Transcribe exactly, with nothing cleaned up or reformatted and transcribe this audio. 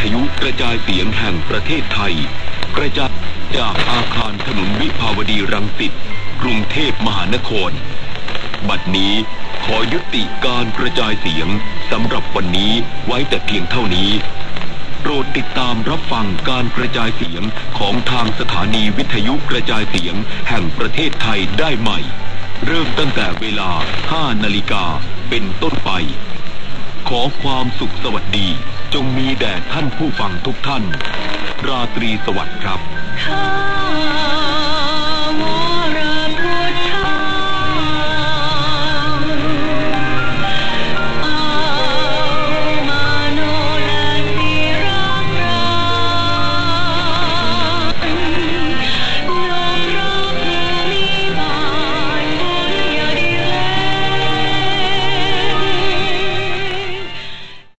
ยุกระจายเสียงแห่งประเทศไทยกระจายจากอาคารถนนวิภาวดีรังสิตกรุงเทพมหานครบัดนี้ขอยุติการกระจายเสียงสำหรับวันนี้ไว้แต่เพียงเท่านี้โปรดติดตามรับฟังการกระจายเสียงของทางสถานีวิทยุกระจายเสียงแห่งประเทศไทยได้ใหม่เริ่มตั้งแต่เวลา ห้านาฬิกาเป็นต้นไปขอความสุขสวัสดีจงมีแด่ท่านผู้ฟังทุกท่านราตรีสวัสดิ์ครับ